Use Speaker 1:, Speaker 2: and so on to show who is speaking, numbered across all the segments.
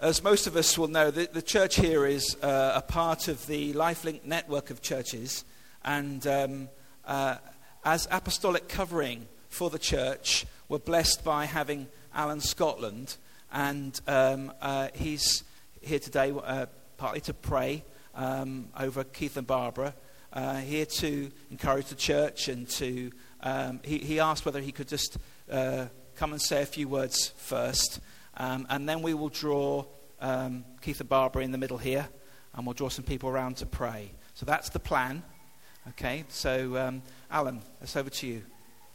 Speaker 1: As most of us will know, the church here is a part of the LifeLink network of churches. And as apostolic covering for the church, we're blessed by having Alan Scotland. And he's here today partly to pray over Keith and Barbara, here to encourage the church. And to he asked whether he could just come and say a few words first. And then we will draw Keith and Barbara in the middle here, and we'll draw some people around to pray. So that's the plan. Okay, so Alan, it's over to you.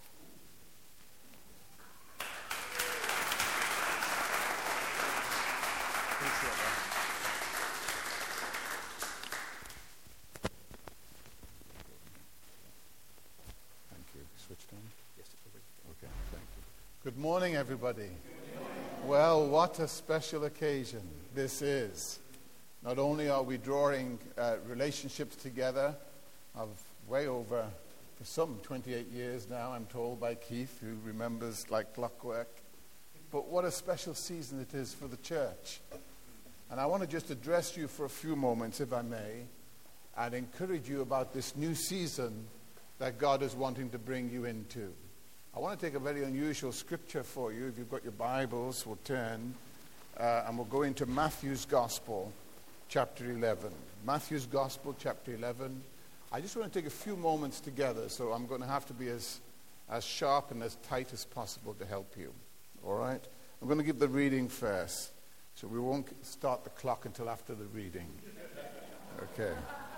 Speaker 2: Thank you. Switched on? Yes, okay, thank you. Good morning, everybody. Well, what a special occasion this is. Not only are we drawing relationships together of way over, for some, 28 years now, I'm told by Keith, who remembers like clockwork, but what a special season it is for the church. And I want to just address you for a few moments, if I may, and encourage you about this new season that God is wanting to bring you into. I want to take a very unusual scripture for you. If you've got your Bibles, we'll turn and we'll go into Matthew's Gospel, chapter 11. Matthew's Gospel, chapter 11. I just want to take a few moments together, so I'm going to have to be as sharp and as tight as possible to help you. All right? I'm going to give the reading first, so we won't start the clock until after the reading. Okay.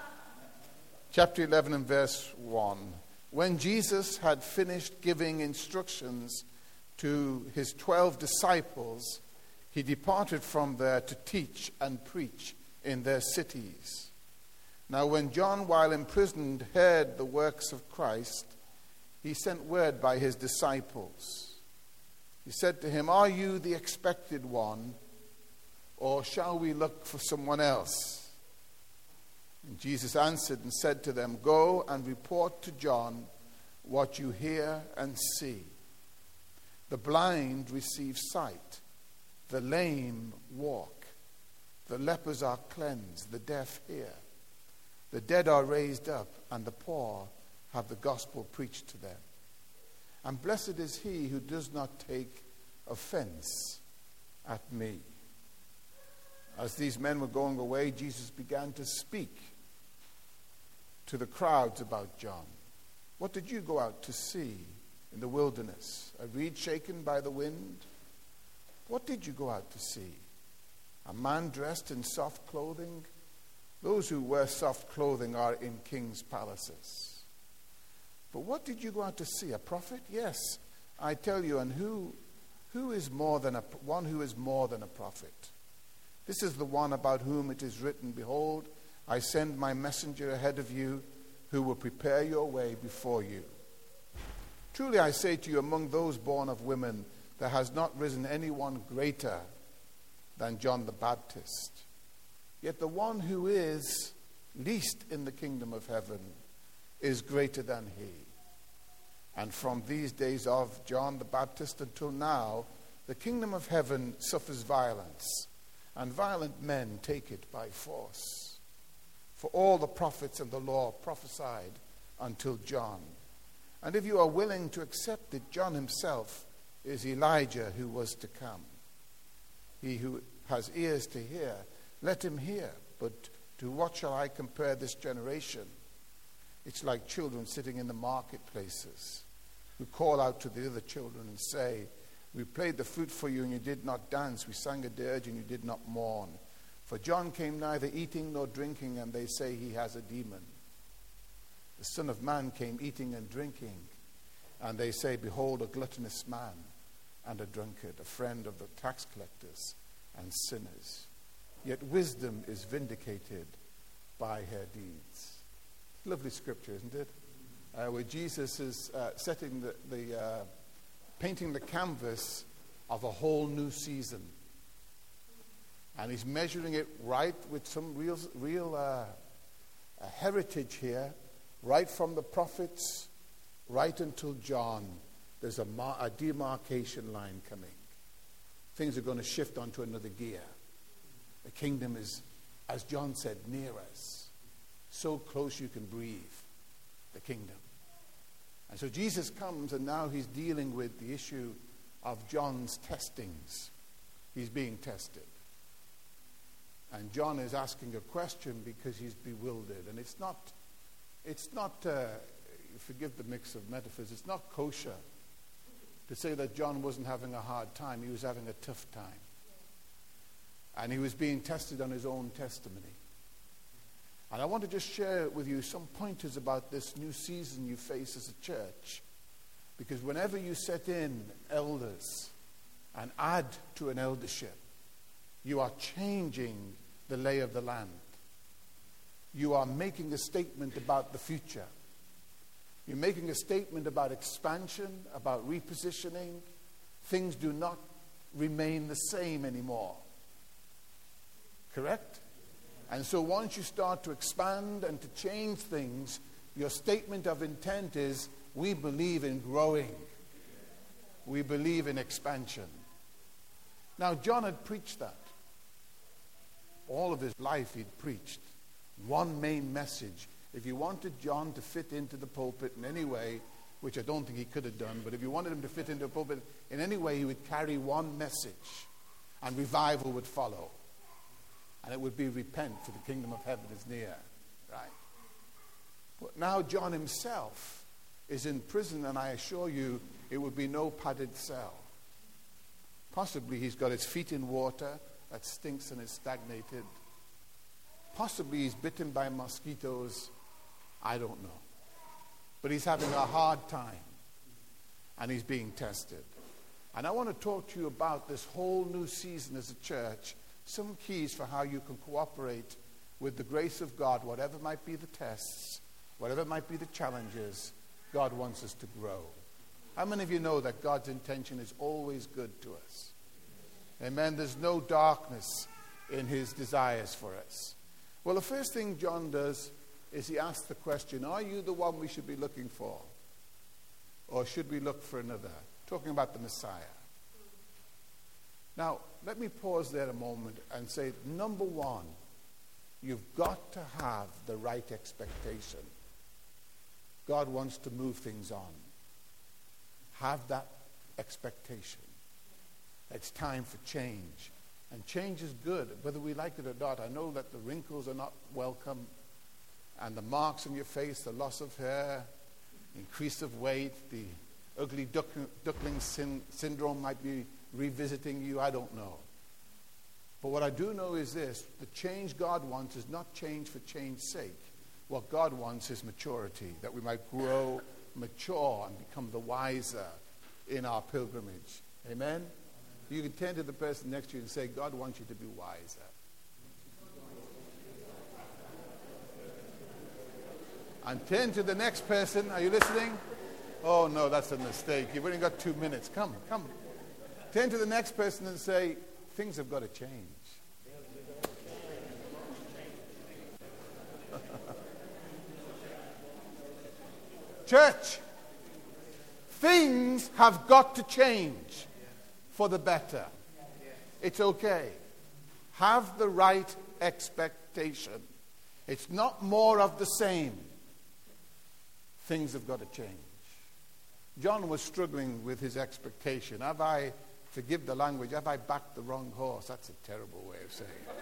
Speaker 2: Chapter 11 and verse 1. When Jesus had finished giving instructions to his 12 disciples, he departed from there to teach and preach in their cities. Now when John, while imprisoned, heard the works of Christ, he sent word by his disciples. He said to him, "Are you the expected one, or shall we look for someone else?" And Jesus answered and said to them, "Go and report to John what you hear and see. The blind receive sight, the lame walk, the lepers are cleansed, the deaf hear, the dead are raised up, and the poor have the gospel preached to them. And blessed is he who does not take offense at me." As these men were going away, Jesus began to speak to the crowds about John. "What did you go out to see in the wilderness? A reed shaken by the wind? What did you go out to see? A man dressed in soft clothing? Those who wear soft clothing are in king's palaces. But what did you go out to see? A prophet? Yes, I tell you, and who is more than one who is more than a prophet? This is the one about whom it is written, 'Behold, I send my messenger ahead of you, who will prepare your way before you.' Truly I say to you, among those born of women, there has not risen anyone greater than John the Baptist. Yet the one who is least in the kingdom of heaven is greater than he. And from these days of John the Baptist until now, the kingdom of heaven suffers violence, and violent men take it by force. For all the prophets and the law prophesied until John. And if you are willing to accept it, John himself is Elijah who was to come. He who has ears to hear, let him hear. But to what shall I compare this generation? It's like children sitting in the marketplaces, who call out to the other children and say, 'We played the flute for you and you did not dance. We sang a dirge and you did not mourn. For John came neither eating nor drinking, and they say he has a demon. The Son of Man came eating and drinking, and they say, Behold, a gluttonous man and a drunkard, a friend of the tax collectors and sinners. Yet wisdom is vindicated by her deeds." Lovely scripture, isn't it? Where Jesus is painting the canvas of a whole new season. And he's measuring it right with some real heritage here, right from the prophets, right until John. There's a demarcation line coming. Things are going to shift onto another gear. The kingdom is, as John said, near us. So close you can breathe the kingdom. And so Jesus comes, and now he's dealing with the issue of John's testings. He's being tested. And John is asking a question because he's bewildered. And it's not forgive the mix of metaphors, it's not kosher to say that John wasn't having a hard time. He was having a tough time. And he was being tested on his own testimony. And I want to just share with you some pointers about this new season you face as a church. Because whenever you set in elders and add to an eldership, you are changing the lay of the land. You are making a statement about the future. You're making a statement about expansion, about repositioning. Things do not remain the same anymore. Correct? And so once you start to expand and to change things, your statement of intent is, we believe in growing. We believe in expansion. Now, John had preached that. All of his life he'd preached one main message. If you wanted John to fit into the pulpit in any way, which I don't think he could have done, but if you wanted him to fit into the pulpit in any way, he would carry one message, and revival would follow. And it would be, repent, for the kingdom of heaven is near. Right? But now John himself is in prison, and I assure you it would be no padded cell. Possibly he's got his feet in water that stinks and is stagnated. Possibly he's bitten by mosquitoes. I don't know. But he's having a hard time, and he's being tested. And I want to talk to you about this whole new season as a church, some keys for how you can cooperate with the grace of God, whatever might be the tests, whatever might be the challenges. God wants us to grow. How many of you know that God's intention is always good to us? Amen. There's no darkness in his desires for us. Well, the first thing John does is he asks the question, are you the one we should be looking for? Or should we look for another? Talking about the Messiah. Now, let me pause there a moment and say, number one, you've got to have the right expectation. God wants to move things on. Have that expectation. It's time for change. And change is good, whether we like it or not. I know that the wrinkles are not welcome, and the marks on your face, the loss of hair, increase of weight, the ugly duckling syndrome might be revisiting you. I don't know. But what I do know is this: the change God wants is not change for change's sake. What God wants is maturity, that we might grow, mature, and become the wiser in our pilgrimage. Amen? You can turn to the person next to you and say, God wants you to be wiser. And turn to the next person. Are you listening? Oh, no, that's a mistake. You've only got 2 minutes. Come. Turn to the next person and say, things have got to change. Church, things have got to change for the better. It's okay. Have the right expectation. It's not more of the same. Things have got to change. John was struggling with his expectation. Forgive the language, have I backed the wrong horse? That's a terrible way of saying it.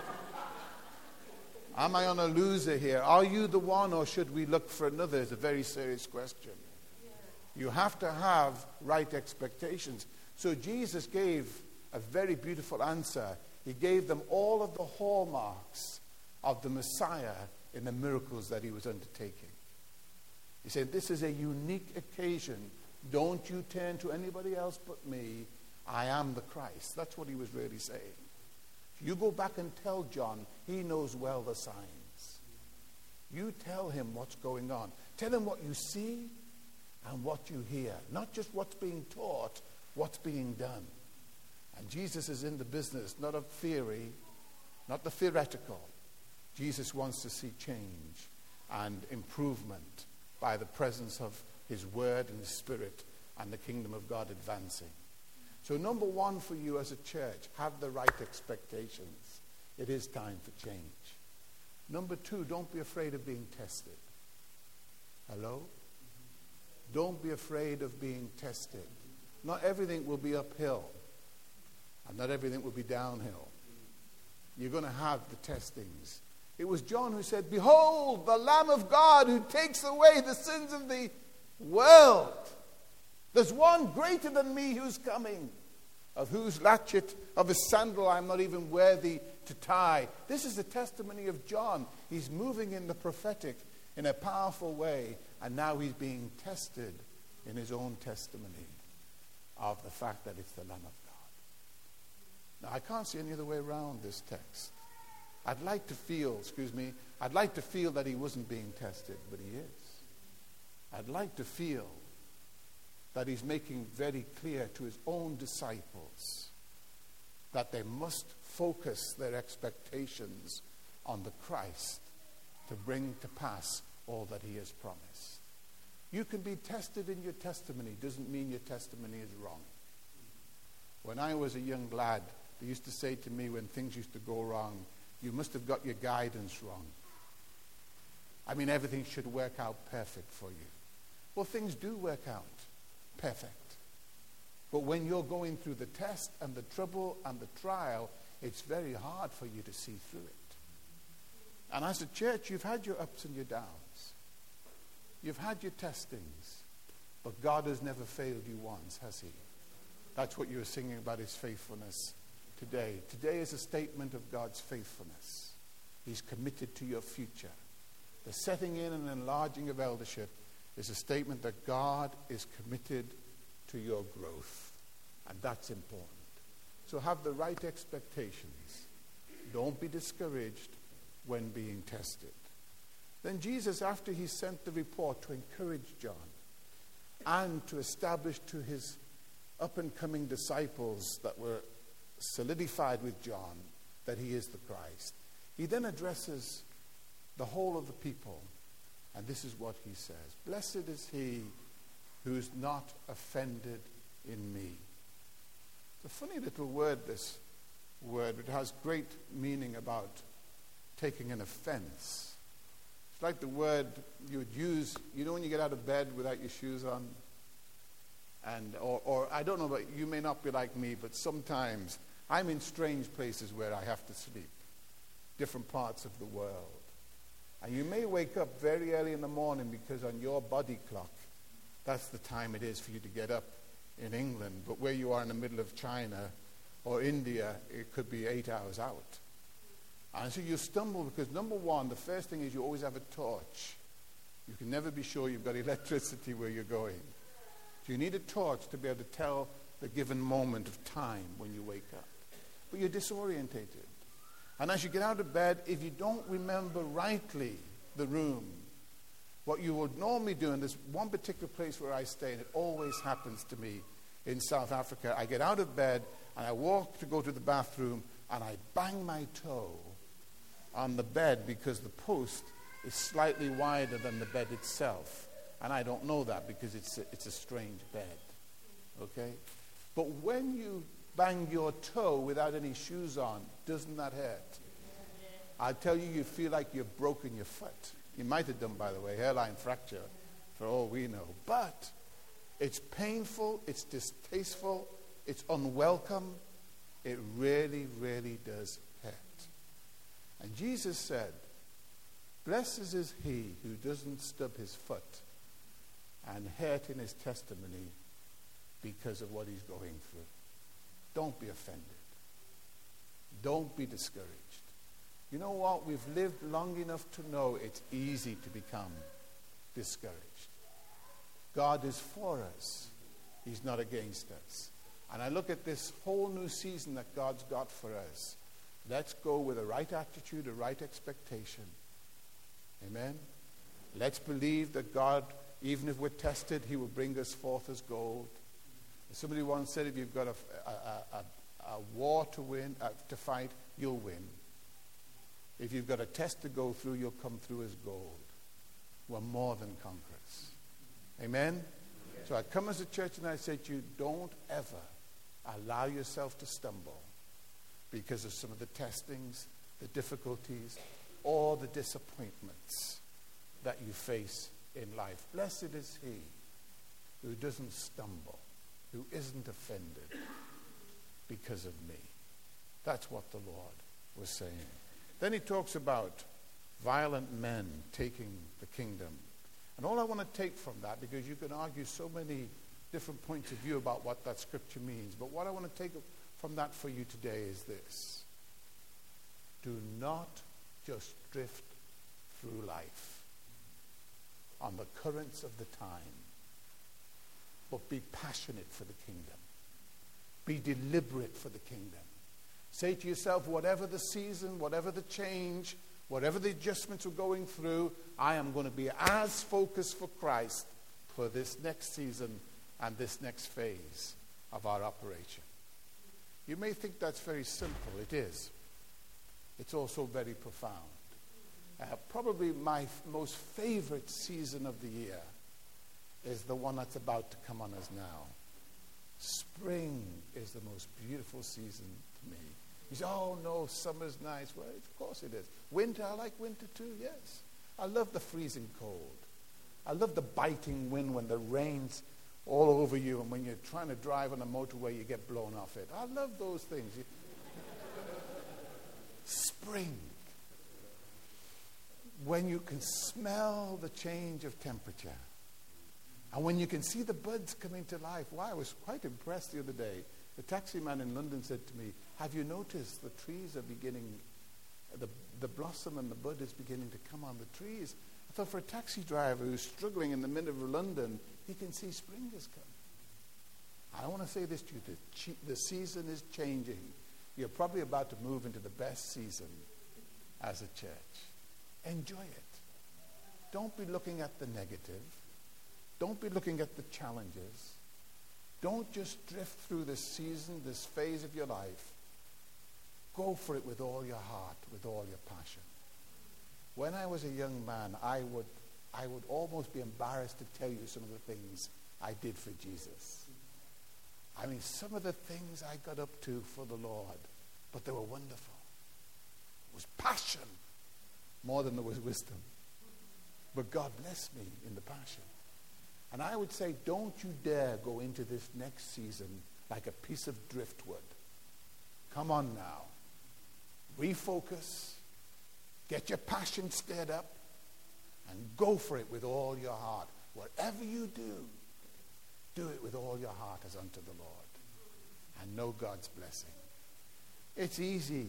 Speaker 2: Am I on a loser here? Are you the one, or should we look for another? It's a very serious question. You have to have right expectations. So Jesus gave a very beautiful answer. He gave them all of the hallmarks of the Messiah in the miracles that he was undertaking. He said, this is a unique occasion. Don't you turn to anybody else but me. I am the Christ. That's what he was really saying. You go back and tell John, he knows well the signs. You tell him what's going on. Tell him what you see and what you hear. Not just what's being taught, what's being done. And Jesus is in the business, not of theory, not the theoretical. Jesus wants to see change and improvement by the presence of his word and his spirit and the kingdom of God advancing. So number one for you as a church, have the right expectations. It is time for change. Number 2, don't be afraid of being tested. Hello? Don't be afraid of being tested. Not everything will be uphill, and not everything will be downhill. You're going to have the testings. It was John who said, "Behold, the Lamb of God who takes away the sins of the world. There's one greater than me who's coming, of whose latchet of his sandal I'm not even worthy to tie." This is the testimony of John. He's moving in the prophetic in a powerful way, and now he's being tested in his own testimony of the fact that it's the Lamb of God. Now, I can't see any other way around this text. I'd like to feel that he wasn't being tested, but he is. I'd like to feel that he's making very clear to his own disciples that they must focus their expectations on the Christ to bring to pass all that he has promised. You can be tested in your testimony. Doesn't mean your testimony is wrong. When I was a young lad, they used to say to me when things used to go wrong, "You must have got your guidance wrong. I mean, everything should work out perfect for you." Well, things do work out perfect. But when you're going through the test and the trouble and the trial, it's very hard for you to see through it. And as a church, you've had your ups and your downs. You've had your testings. But God has never failed you once, has he? That's what you were singing about, his faithfulness today. Today is a statement of God's faithfulness. He's committed to your future. The setting in and enlarging of eldership is a statement that God is committed to your growth. And that's important. So have the right expectations. Don't be discouraged when being tested. Then Jesus, after he sent the report to encourage John and to establish to his up-and-coming disciples that were solidified with John that he is the Christ, he then addresses the whole of the people. And this is what he says: "Blessed is he who is not offended in me." It's a funny little word, this word. It has great meaning about taking an offense. It's like the word you would use, when you get out of bed without your shoes on. And or I don't know, but you may not be like me, but sometimes I'm in strange places where I have to sleep, different parts of the world. And you may wake up very early in the morning because on your body clock, that's the time it is for you to get up in England. But where you are in the middle of China or India, it could be 8 hours out. And so you stumble because, number one, the first thing is you always have a torch. You can never be sure you've got electricity where you're going. So you need a torch to be able to tell the given moment of time when you wake up. But you're disorientated. And as you get out of bed, if you don't remember rightly the room, what you would normally do, and there's one particular place where I stay, and it always happens to me in South Africa, I get out of bed and I walk to go to the bathroom and I bang my toe on the bed because the post is slightly wider than the bed itself. And I don't know that because it's a strange bed. Okay? But when you bang your toe without any shoes on, doesn't that hurt? I tell you, you feel like you've broken your foot. You might have done, by the way, hairline fracture, for all we know. But it's painful, it's distasteful, it's unwelcome. It really, really does hurt. And Jesus said, "Blessed is he who doesn't stub his foot and hurt in his testimony because of what he's going through." Don't be offended. Don't be discouraged. You know what? We've lived long enough to know it's easy to become discouraged. God is for us. He's not against us. And I look at this whole new season that God's got for us. Let's go with a right attitude, a right expectation. Amen? Let's believe that God, even if we're tested, he will bring us forth as gold. Somebody once said, if you've got a war to win, to fight, you'll win. If you've got a test to go through, you'll come through as gold. We're more than conquerors. Amen? So I come as a church and I say to you, don't ever allow yourself to stumble because of some of the testings the difficulties, or the disappointments that you face in life. Blessed is he who doesn't stumble, who isn't offended because of me. That's what the Lord was saying. Then he talks about violent men taking the kingdom. And all I want to take from that, because you can argue so many different points of view about what that scripture means, but what I want to take from that for you today is this. Do not just drift through life on the currents of the time, but be passionate for the kingdom. Be deliberate for the kingdom. Say to yourself, whatever the season, whatever the change, whatever the adjustments we're going through, I am going to be as focused for Christ for this next season and this next phase of our operation. You may think that's very simple. It is. It's also very profound. Probably my most favorite season of the year is the one that's about to come on us now. Spring is the most beautiful season to me. You say, oh no, summer's nice. Well, of course it is. Winter, I like winter too, yes. I love the freezing cold. I love the biting wind when the rain's all over you, and when you're trying to drive on a motorway, you get blown off it. I love those things. Spring. When you can smell the change of temperature, and when you can see the buds coming to life. Wow, I was quite impressed the other day. The taxi man in London said to me, have you noticed the trees are beginning, the blossom and the bud is beginning to come on the trees? I thought, for a taxi driver who's struggling in the middle of London, he can see spring has come. I want to say this to you, the season is changing. You're probably about to move into the best season as a church. Enjoy it. Don't be looking at the negative. Don't be looking at the challenges. Don't just drift through this season, this phase of your life. Go for it with all your heart, with all your passion. When I was a young man, I would almost be embarrassed to tell you some of the things I did for Jesus. I mean, some of the things I got up to for the Lord, but they were wonderful. It was passion more than there was wisdom. But God blessed me in the passion. And I would say, don't you dare go into this next season like a piece of driftwood. Come on now. Refocus. Get your passion stirred up. And go for it with all your heart. Whatever you do it with all your heart as unto the Lord. And know God's blessing. It's easy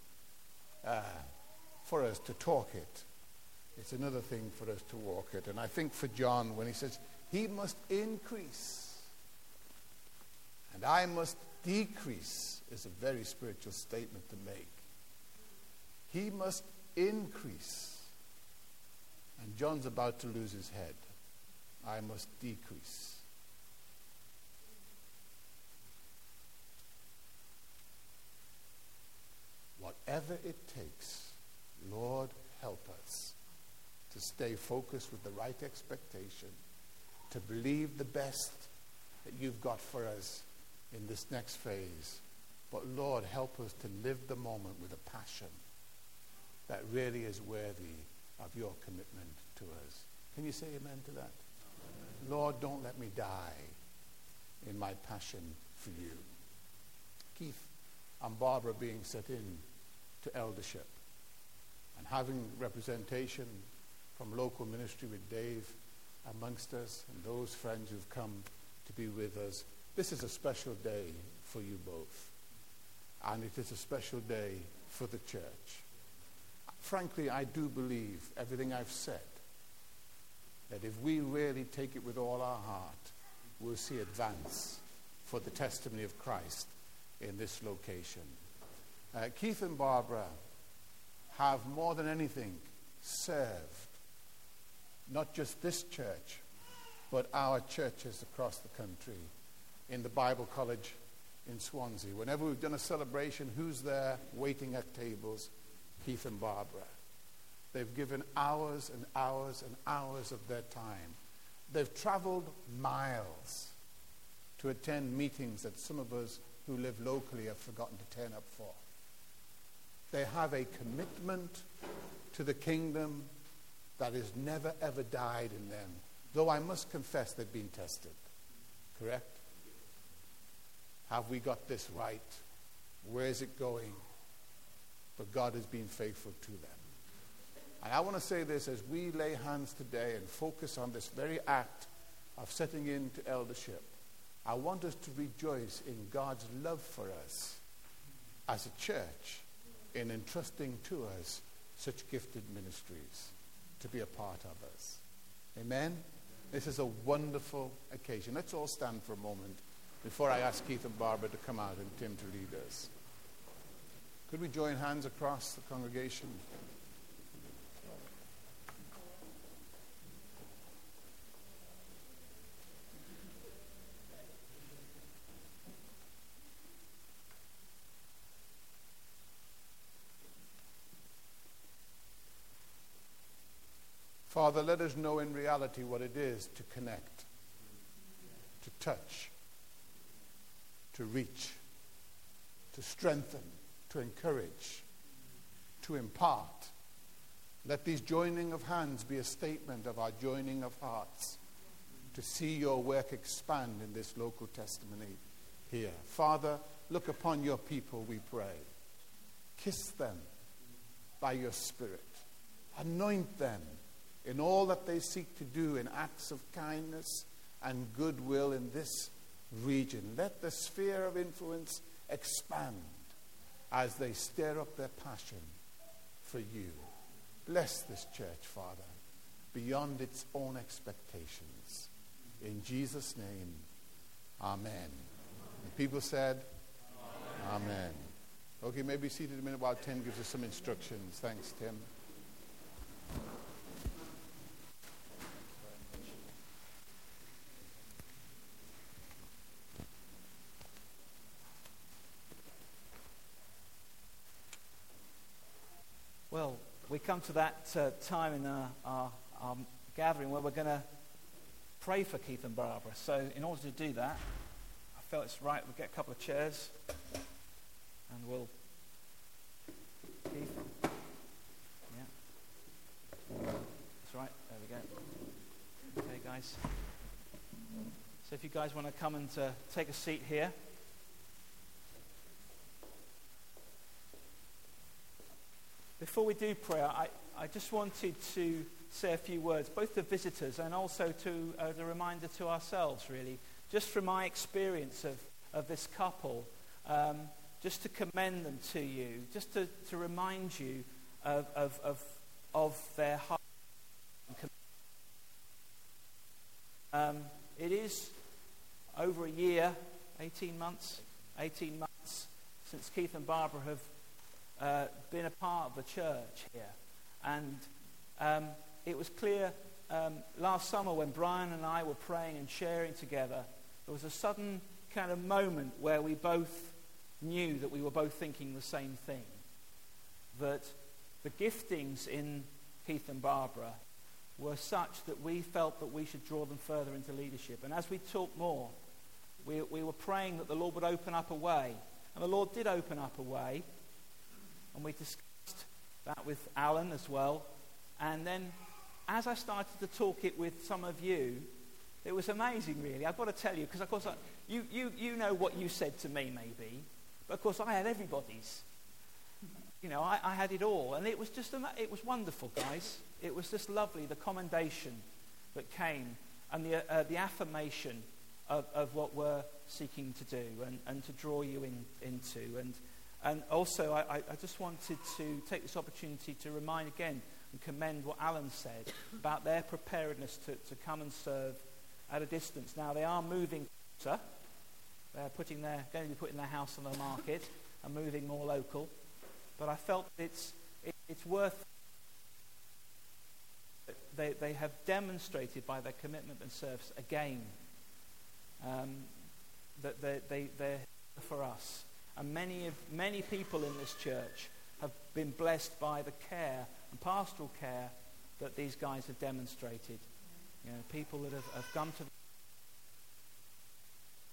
Speaker 2: for us to talk it. It's another thing for us to walk it. And I think for John, when he says, he must increase and I must decrease, is a very spiritual statement to make. He must increase. And John's about to lose his head. I must decrease. Whatever it takes, Lord, help us to stay focused with the right expectation, to believe the best that you've got for us in this next phase. But Lord, help us to live the moment with a passion that really is worthy of your commitment to us. Can you say amen to that? Amen. Lord, don't let me die in my passion for you. Keith and Barbara being set in to eldership and having representation from local ministry with Dave amongst us and those friends who've come to be with us. This is a special day for you both. And it is a special day for the church. Frankly, I do believe everything I've said, that if we really take it with all our heart, we'll see advance for the testimony of Christ in this location. Keith and Barbara have more than anything served not just this church, but our churches across the country. In the Bible College in Swansea, whenever we've done a celebration, who's there waiting at tables? Keith and Barbara. They've given hours and hours and hours of their time. They've traveled miles to attend meetings that some of us who live locally have forgotten to turn up for. They have a commitment to the kingdom that has never ever died in them. Though I must confess they've been tested. Correct? Have we got this right? Where is it going? But God has been faithful to them. And I want to say this as we lay hands today and focus on this very act of setting into eldership. I want us to rejoice in God's love for us as a church in entrusting to us such gifted ministries to be a part of us. Amen? This is a wonderful occasion. Let's all stand for a moment before I ask Keith and Barbara to come out and Tim to lead us. Could we join hands across the congregation? Father, let us know in reality what it is to connect, to touch, to reach, to strengthen, to encourage, to impart. Let these joining of hands be a statement of our joining of hearts to see your work expand in this local testimony here. Father, look upon your people, we pray. Kiss them by your Spirit. Anoint them in all that they seek to do in acts of kindness and goodwill in this region. Let the sphere of influence expand as they stir up their passion for you. Bless this church, Father, beyond its own expectations. In Jesus' name, amen. And people said, amen. Amen. Okay, maybe seated a minute while Tim gives us some instructions. Thanks, Tim.
Speaker 1: Well, we come to that time in our gathering where we're going to pray for Keith and Barbara. So in order to do that, I felt it's right we get a couple of chairs and we'll... Keith? Yeah. That's right. There we go. Okay, guys. So if you guys want to come and take a seat here. Before we do prayer, I just wanted to say a few words, both to visitors and also to as a reminder to ourselves, really. Just from my experience of this couple, just to commend them to you, just to remind you of their heart. It is over a year, 18 months since Keith and Barbara have been a part of the church here. And it was clear last summer when Brian and I were praying and sharing together, there was a sudden kind of moment where we both knew that we were both thinking the same thing. That the giftings in Keith and Barbara were such that we felt that we should draw them further into leadership. And as we talked more, we were praying that the Lord would open up a way. And the Lord did open up a way. And we discussed that with Alan as well. And then as I started to talk it with some of you, it was amazing, really. I've got to tell you, because of course you know what you said to me, maybe. But of course I had everybody's. You know, I had it all. And it was just, it was wonderful, guys. It was just lovely, the commendation that came and the affirmation of what we're seeking to do and to draw you into. And also, I just wanted to take this opportunity to remind again and commend what Alan said about their preparedness to come and serve at a distance. Now, they are moving closer. They're going to be putting their house on the market and moving more local. But I felt it's worth... They have demonstrated by their commitment and service again that they're for us. And many people in this church have been blessed by the care and pastoral care that these guys have demonstrated. You know, people that have come to them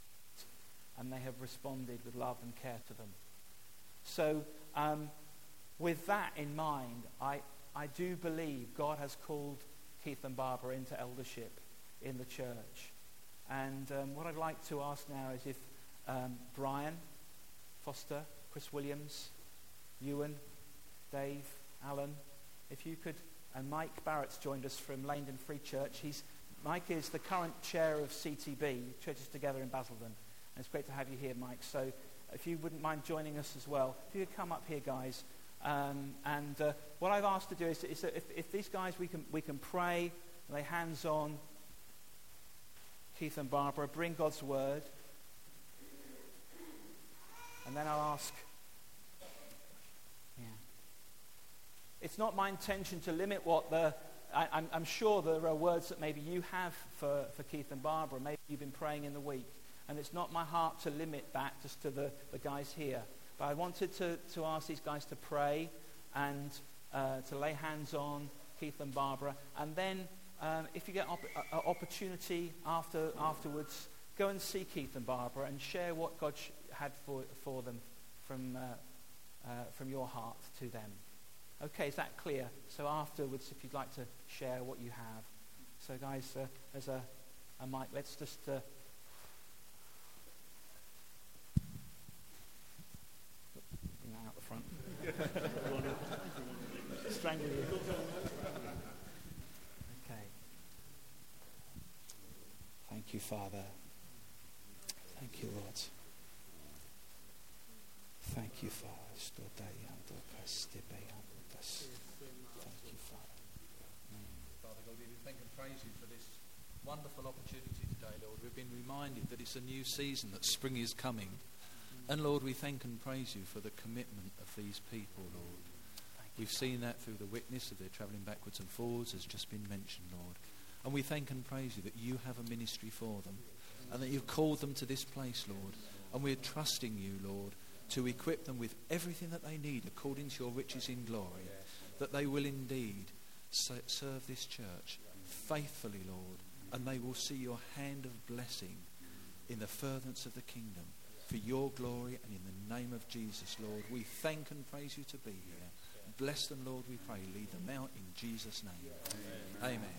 Speaker 1: and they have responded with love and care to them. So with that in mind, I do believe God has called Keith and Barbara into eldership in the church. And what I'd like to ask now is if Brian Foster, Chris Williams, Ewan, Dave, Alan, if you could, and Mike Barrett's joined us from Langdon Free Church. Mike is the current chair of CTB, Churches Together in Basildon. And it's great to have you here, Mike. So if you wouldn't mind joining us as well, if you could come up here, guys. What I've asked to do is that if these guys, we can pray, lay hands on Keith and Barbara, bring God's word. And then I'll ask... It's not my intention to limit what I'm sure there are words that maybe you have for Keith and Barbara. Maybe you've been praying in the week. And it's not my heart to limit that just to the guys here. But I wanted to ask these guys to pray and to lay hands on Keith and Barbara. And then if you get an opportunity afterwards, go and see Keith and Barbara and share what God had for them from your heart to them. Okay, is that clear? So afterwards, if you'd like to share what you have. So guys, there's a mic. Let's just... bring that out the front. Strangle you. Okay. Thank you, Father. Thank you, Lord. Thank you, Father. Thank you, Father.
Speaker 3: Father God, we thank and praise you for this wonderful opportunity today, Lord. We've been reminded that it's a new season, that spring is coming. And Lord, we thank and praise you for the commitment of these people, Lord. We've seen that through the witness of their travelling backwards and forwards, as just been mentioned, Lord. And we thank and praise you that you have a ministry for them and that you've called them to this place, Lord. And we're trusting you, Lord, to equip them with everything that they need according to your riches in glory, that they will indeed serve this church faithfully, Lord, and they will see your hand of blessing in the furtherance of the kingdom for your glory and in the name of Jesus, Lord. We thank and praise you to be here. Bless them, Lord, we pray. Lead them out in Jesus' name. Amen. Amen.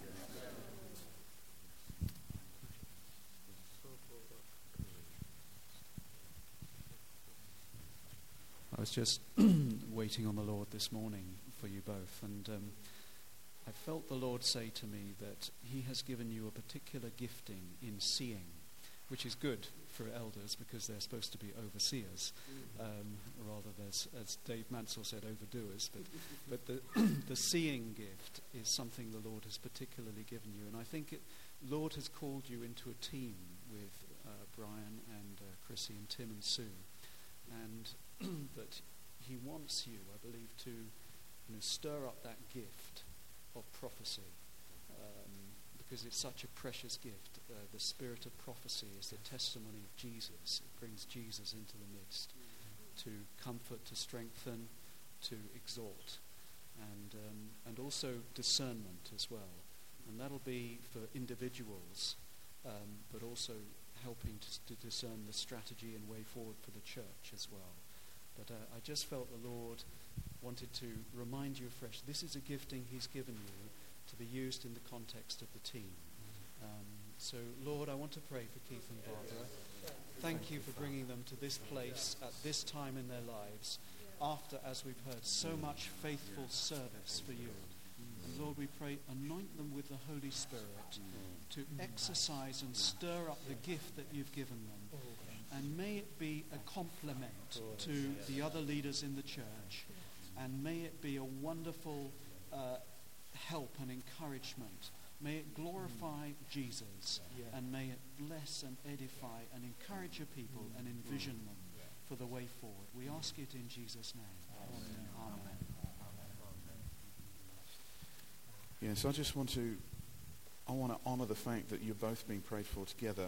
Speaker 4: I was just waiting on the Lord this morning for you both, and I felt the Lord say to me that he has given you a particular gifting in seeing, which is good for elders because they're supposed to be overseers, rather than, as Dave Mansell said, overdoers. But the seeing gift is something the Lord has particularly given you, and I think the Lord has called you into a team with Brian and Chrissy and Tim and Sue, and that he wants you, I believe, to stir up that gift of prophecy, because it's such a precious gift. The spirit of prophecy is the testimony of Jesus. It brings Jesus into the midst to comfort, to strengthen, to exhort, and also discernment as well. And that'll be for individuals, but also helping to discern the strategy and way forward for the church as well. But I just felt the Lord wanted to remind you afresh, this is a gifting he's given you to be used in the context of the team. So, Lord, I want to pray for Keith and Barbara. Thank you for bringing them to this place at this time in their lives, after, as we've heard, so much faithful service for you. And Lord, we pray, anoint them with the Holy Spirit to exercise and stir up the gift that you've given them. And may it be a complement to the other leaders in the church. And may it be a wonderful help and encouragement. May it glorify Jesus. And may it bless and edify and encourage your people and envision them for the way forward. We ask it in Jesus' name. Amen. Amen.
Speaker 5: Yes, I want to honour the fact that you're both being prayed for together.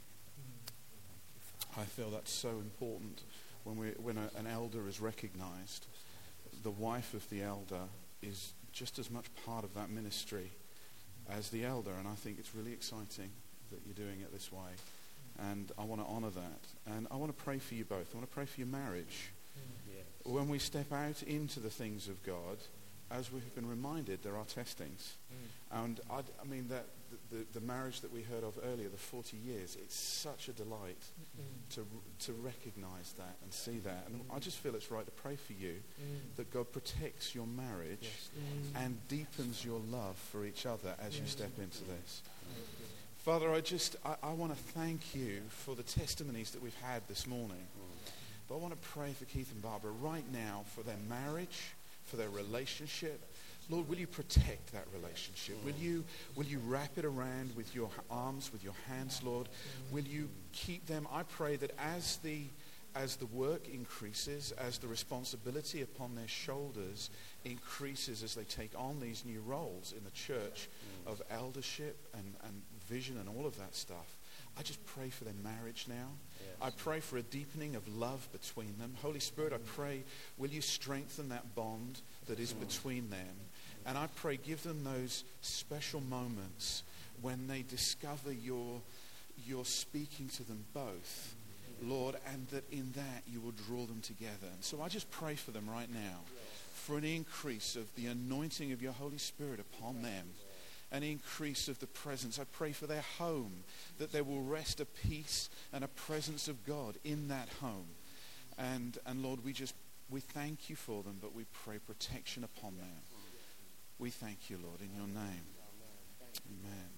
Speaker 5: I feel that's so important when an elder is recognised. The wife of the elder is just as much part of that ministry as the elder, and I think it's really exciting that you're doing it this way. And I want to honour that. And I want to pray for you both. I want to pray for your marriage. when we step out into the things of God, as we've been reminded, there are testings. And I mean, that the marriage that we heard of earlier, the 40 years, it's such a delight to recognize that and see that. And I just feel it's right to pray for you that God protects your marriage and deepens your love for each other as you step into this. Father, I want to thank you for the testimonies that we've had this morning. But I want to pray for Keith and Barbara right now, for their marriage, for their relationship. Lord, will you protect that relationship? Will you wrap it around with your arms, with your hands, Lord? Will you keep them? I pray that as the work increases, as the responsibility upon their shoulders increases as they take on these new roles in the church of eldership and vision and all of that stuff, I just pray for their marriage now. I pray for a deepening of love between them. Holy Spirit, I pray, will you strengthen that bond that is between them? And I pray, give them those special moments when they discover you're speaking to them both, Lord, and that in that you will draw them together. And so I just pray for them right now, for an increase of the anointing of your Holy Spirit upon them, an increase of the presence. I pray for their home, that there will rest a peace and a presence of God in that home. And Lord, we thank you for them, but we pray protection upon them. We thank you, Lord, in your name. Amen.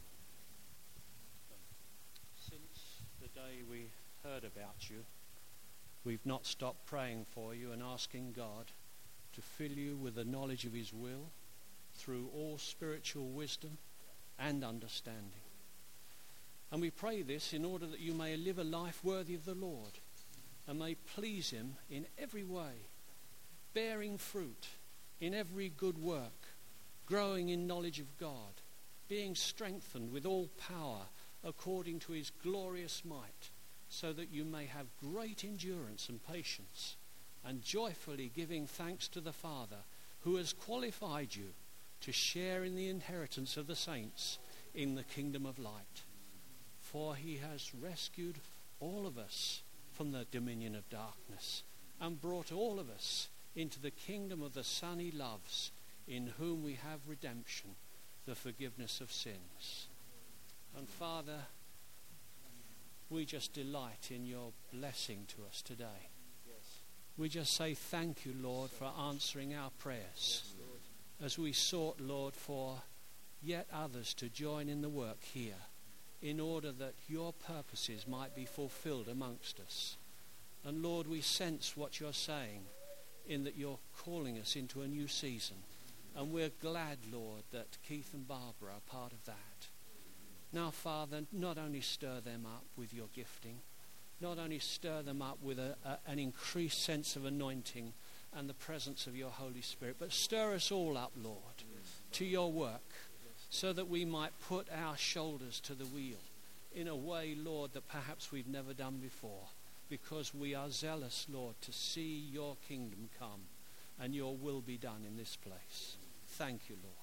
Speaker 6: Since the day we heard about you, we've not stopped praying for you and asking God to fill you with the knowledge of his will through all spiritual wisdom and understanding. And we pray this in order that you may live a life worthy of the Lord and may please him in every way, bearing fruit in every good work, growing in knowledge of God, being strengthened with all power according to his glorious might, so that you may have great endurance and patience, and joyfully giving thanks to the Father, who has qualified you to share in the inheritance of the saints in the kingdom of light. For he has rescued all of us from the dominion of darkness and brought all of us into the kingdom of the Son he loves, in whom we have redemption, the forgiveness of sins. And Father, we just delight in your blessing to us today. We just say thank you, Lord, for answering our prayers as we sought, Lord, for yet others to join in the work here in order that your purposes might be fulfilled amongst us. And Lord, we sense what you're saying in that you're calling us into a new season. And we're glad, Lord, that Keith and Barbara are part of that. Now, Father, not only stir them up with your gifting, not only stir them up with an increased sense of anointing and the presence of your Holy Spirit, but stir us all up, Lord, to your work, so that we might put our shoulders to the wheel in a way, Lord, that perhaps we've never done before, because we are zealous, Lord, to see your kingdom come and your will be done in this place. Thank you, Lord.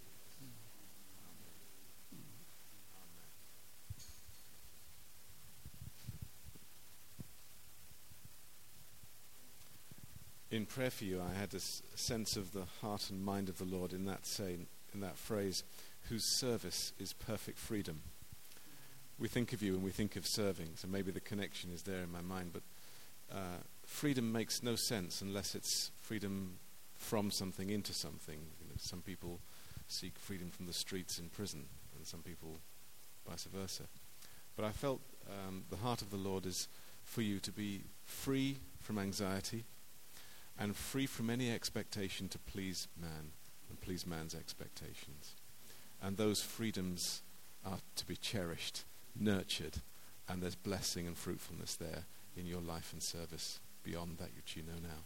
Speaker 7: In prayer for you, I had a sense of the heart and mind of the Lord in that phrase, whose service is perfect freedom. We think of you and we think of serving, so maybe the connection is there in my mind, but freedom makes no sense unless it's freedom from something into something. You know, some people seek freedom from the streets in prison, and some people vice versa. But I felt the heart of the Lord is for you to be free from anxiety, and free from any expectation to please man and please man's expectations. And those freedoms are to be cherished, nurtured, and there's blessing and fruitfulness there in your life and service beyond that which you know now.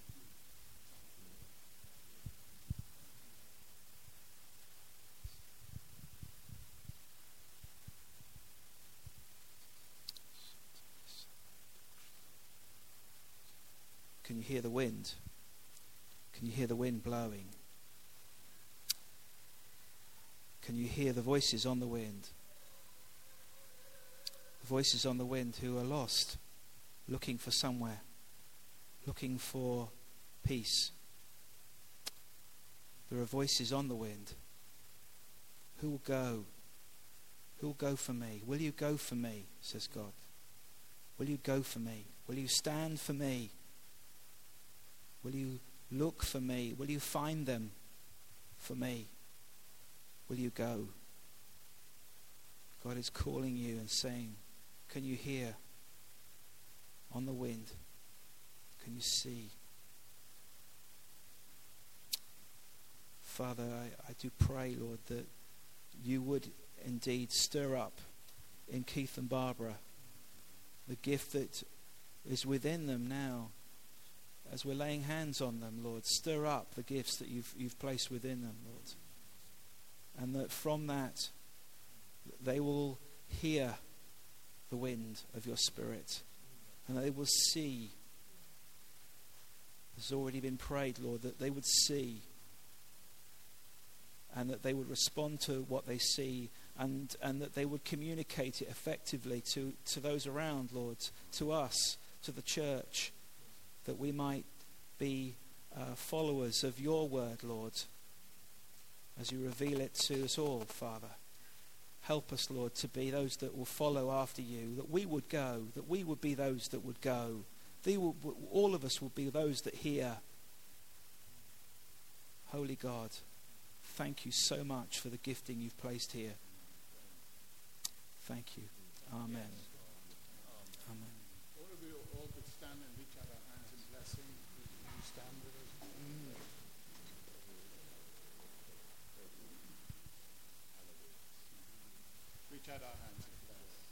Speaker 1: Can you hear the wind? Can you hear the wind blowing? Can you hear the voices on the wind? The voices on the wind who are lost, looking for somewhere, looking for peace. There are voices on the wind. Who will go? Who will go for me? Will you go for me, says God. Will you go for me? Will you stand for me? Will you look for me? Will you find them for me? Will you go? God is calling you and saying, can you hear on the wind? Can you see? Father, I do pray, Lord, that you would indeed stir up in Keith and Barbara the gift that is within them now. As we're laying hands on them, Lord, stir up the gifts that you've placed within them, Lord. And that from that, they will hear the wind of your Spirit. And they will see, has already been prayed, Lord, that they would see and that they would respond to what they see, and that they would communicate it effectively to those around, Lord, to us, to the church, that we might be followers of your word, Lord, as you reveal it to us all, Father. Help us, Lord, to be those that will follow after you, that we would go, that we would be those that would go. All of us will be those that hear. Holy God, thank you so much for the gifting you've placed here. Thank you. Amen. Amen.
Speaker 2: All of you all could stand and reach out our hands in blessing. Will you stand with us? Reach out our hands in blessing.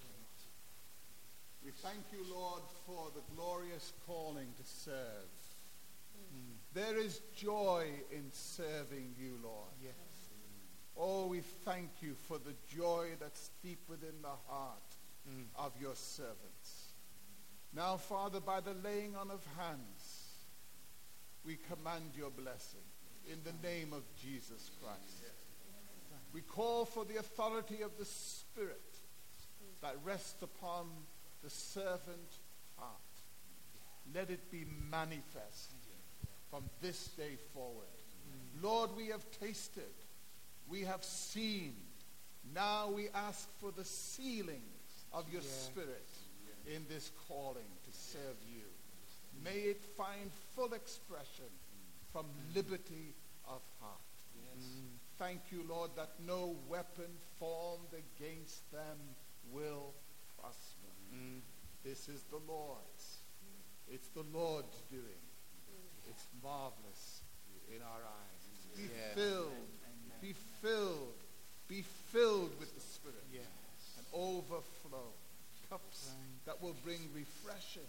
Speaker 2: We thank you, Lord, for the glorious calling to serve. There is joy in serving you, Lord. Yes. Oh, we thank you for the joy that's deep within the heart of your servants. Now, Father, by the laying on of hands, we command your blessing in the name of Jesus Christ. We call for the authority of the Spirit that rests upon the servant heart. Let it be manifest from this day forward. Lord, we have tasted, we have seen. Now we ask for the sealing of your Spirit in this calling to serve you. May it find full expression from liberty of heart. Thank you, Lord, that no weapon formed against them will prosper. This is the Lord's. It's the Lord's doing. It's marvelous in our eyes. Be filled with the Spirit and overflow. Cups that will bring refreshing,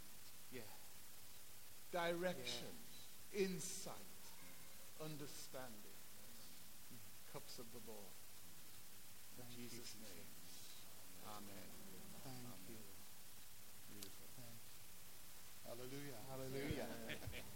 Speaker 2: direction, insight, understanding. Cups of the Lord. In Jesus' name. Amen. Thank you. Beautiful. Hallelujah. Hallelujah.